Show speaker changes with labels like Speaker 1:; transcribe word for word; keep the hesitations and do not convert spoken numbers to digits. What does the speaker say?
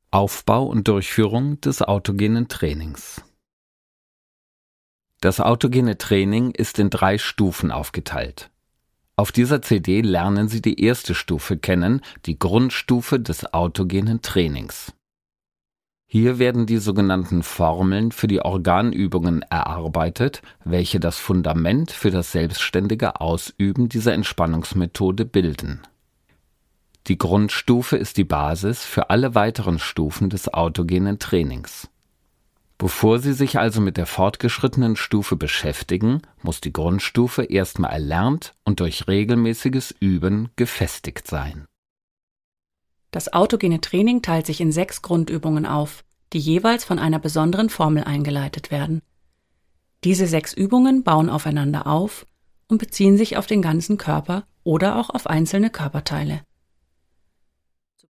Speaker 1: Aufbau und Durchführung des autogenen Trainings. Das autogene Training ist in drei Stufen aufgeteilt. Auf dieser C D lernen Sie die erste Stufe kennen, die Grundstufe des autogenen Trainings. Hier werden die sogenannten Formeln für die Organübungen erarbeitet, welche das Fundament für das selbstständige Ausüben dieser Entspannungsmethode bilden. Die Grundstufe ist die Basis für alle weiteren Stufen des autogenen Trainings. Bevor Sie sich also mit der fortgeschrittenen Stufe beschäftigen, muss die Grundstufe erstmal erlernt und durch regelmäßiges Üben gefestigt sein.
Speaker 2: Das autogene Training teilt sich in sechs Grundübungen auf, die jeweils von einer besonderen Formel eingeleitet werden. Diese sechs Übungen bauen aufeinander auf und beziehen sich auf den ganzen Körper oder auch auf einzelne Körperteile.